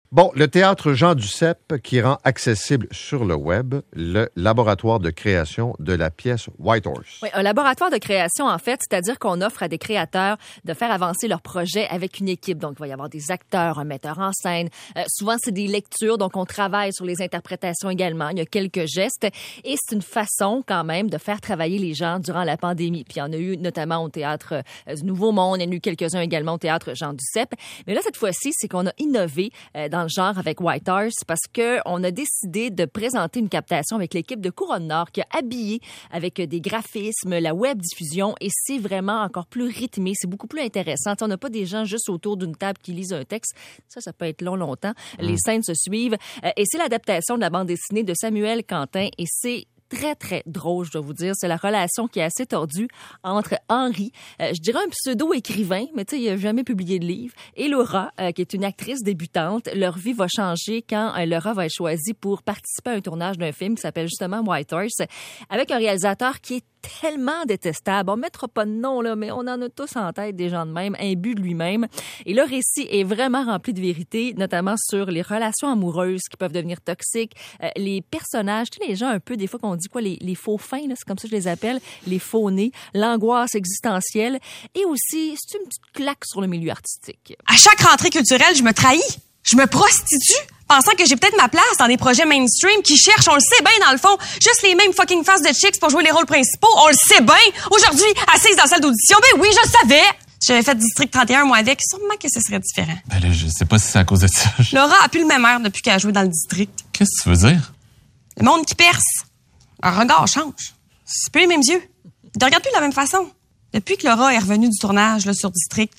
Bon, le Théâtre Jean Duceppe qui rend accessible sur le web le laboratoire de création de la pièce White Horse. Oui, un laboratoire de création, en fait, c'est-à-dire qu'on offre à des créateurs de faire avancer leur projet avec une équipe. Donc, il va y avoir des acteurs, un metteur en scène. Souvent, c'est des lectures, donc on travaille sur les interprétations également. Il y a quelques gestes. Et c'est une façon, quand même, de faire travailler les gens durant la pandémie. Puis, il y en a eu notamment au Théâtre du Nouveau Monde. Il y en a eu quelques-uns également au Théâtre Jean Duceppe. Mais là, cette fois-ci, c'est qu'on a innové dans le genre avec White Horse parce que on a décidé de présenter une captation avec l'équipe de Couronne Nord qui a habillé avec des graphismes, la web diffusion et c'est vraiment encore plus rythmé, c'est beaucoup plus intéressant. T'sais, on n'a pas des gens juste autour d'une table qui lisent un texte, ça peut être longtemps. Les scènes se suivent et c'est l'adaptation de la bande dessinée de Samuel Quentin et c'est très, très drôle, je dois vous dire. C'est la relation qui est assez tordue entre Henri, je dirais un pseudo-écrivain, mais tu sais, il n'a jamais publié de livre, et Laura, qui est une actrice débutante. Leur vie va changer quand Laura va être choisie pour participer à un tournage d'un film qui s'appelle justement White Horse, avec un réalisateur qui est tellement détestable. On ne mettra pas de nom, là, mais on en a tous en tête des gens de même, imbu de lui-même. Et le récit est vraiment rempli de vérité, notamment sur les relations amoureuses qui peuvent devenir toxiques, les personnages, tu sais, les gens un peu, des fois qu'on dit quoi, les faux fins, là, c'est comme ça que je les appelle, les faux nés, l'angoisse existentielle, et aussi, c'est une petite claque sur le milieu artistique. À chaque rentrée culturelle, je me trahis, je me prostitue, pensant que j'ai peut-être ma place dans des projets mainstream qui cherchent, on le sait bien dans le fond, juste les mêmes fucking faces de chicks pour jouer les rôles principaux. On le sait bien. Aujourd'hui, assise dans la salle d'audition, ben oui, je le savais. Si j'avais fait District 31, moi, avec, sûrement que ce serait différent. Ben là, je sais pas si c'est à cause de ça. Laura a plus le même air depuis qu'elle a joué dans le District. Qu'est-ce que tu veux dire? Le monde qui perce. Un regard change. C'est plus les mêmes yeux. Ils te regardent plus de la même façon. Depuis que Laura est revenue du tournage là, sur District,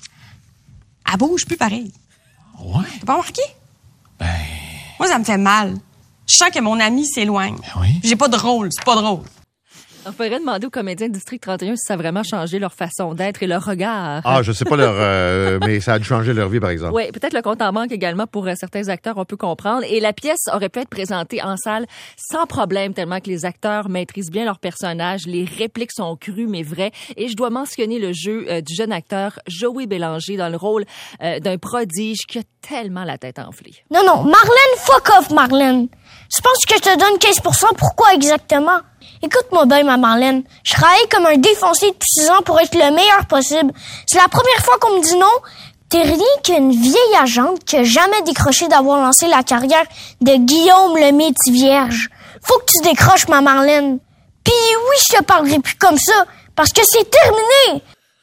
elle bouge plus pareil. Ouais? T'as pas remarqué? Ben... Moi, ça me fait mal. Je sens que mon ami s'éloigne. Ben oui. J'ai pas de rôle, c'est pas drôle. On pourrait demander aux comédiens de District 31 si ça a vraiment changé leur façon d'être et leur regard. Ah, je sais pas mais ça a dû changer leur vie, par exemple. Oui, peut-être le compte en banque également pour certains acteurs, on peut comprendre. Et la pièce aurait pu être présentée en salle sans problème, tellement que les acteurs maîtrisent bien leur personnage. Les répliques sont crues, mais vraies. Et je dois mentionner le jeu du jeune acteur Joey Bélanger dans le rôle d'un prodige qui a tellement la tête enflée. Non, Marlène, fuck off, Marlène. Tu penses que je te donne 15%? Pourquoi exactement? Écoute-moi bien, ma Marlène. Je travaille comme un défoncé depuis 6 ans pour être le meilleur possible. C'est la première fois qu'on me dit non. T'es rien qu'une vieille agente qui a jamais décroché d'avoir lancé la carrière de Guillaume le Métis-Vierge. Faut que tu décroches, ma Marlène. Puis oui, je te parlerai plus comme ça, parce que c'est terminé.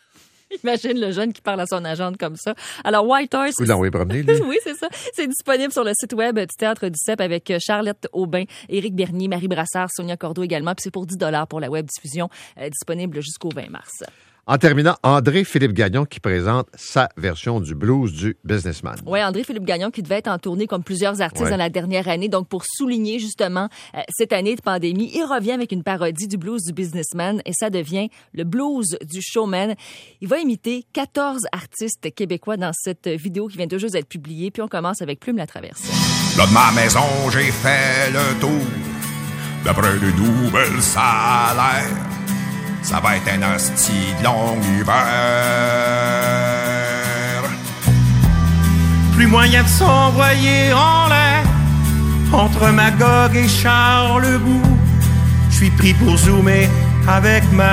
Imagine le jeune qui parle à son agente comme ça. Alors, White Horse... Vous l'envoyez promener, lui? Oui, c'est ça. C'est disponible sur le site web du Théâtre Duceppe avec Charlotte Aubin, Éric Bernier, Marie Brassard, Sonia Cordeau également. Puis c'est pour 10 $ pour la web diffusion, disponible jusqu'au 20 mars. En terminant, André-Philippe Gagnon qui présente sa version du blues du businessman. Oui, André-Philippe Gagnon qui devait être en tournée comme plusieurs artistes dans la dernière année. Donc, pour souligner justement cette année de pandémie, il revient avec une parodie du blues du businessman et ça devient le blues du showman. Il va imiter 14 artistes québécois dans cette vidéo qui vient de juste d'être publiée. Puis on commence avec Plume la Traversée. Là de ma maison, j'ai fait le tour. D'après les nouvelles salaires, ça va être un hostie de long hiver. Plus moyen de s'envoyer en l'air entre Magog et Charlebourg. Je suis pris pour zoomer avec ma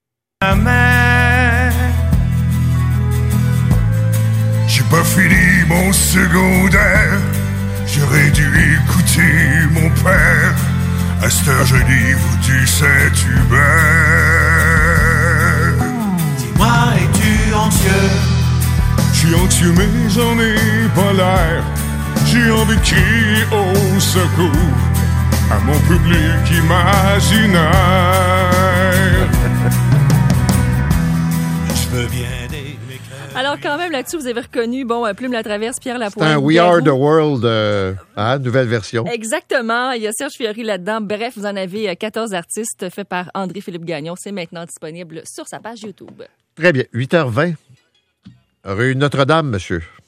mère. J'ai pas fini mon secondaire. J'aurais dû écouter mon père. À cette heure, je livre du Saint-Hubert. Dis-moi, es-tu anxieux? Je suis anxieux, mais j'en ai pas l'air. J'ai envie de crier au secours à mon public imaginaire. Je veux bien des... Alors, quand même, là-dessus, vous avez reconnu, Plume la Traverse, Pierre Lapointe. C'est un We Are the World, nouvelle version. Exactement. Il y a Serge Fiori là-dedans. Bref, vous en avez 14 artistes faits par André-Philippe Gagnon. C'est maintenant disponible sur sa page YouTube. Très bien. 8h20. Rue Notre-Dame, monsieur.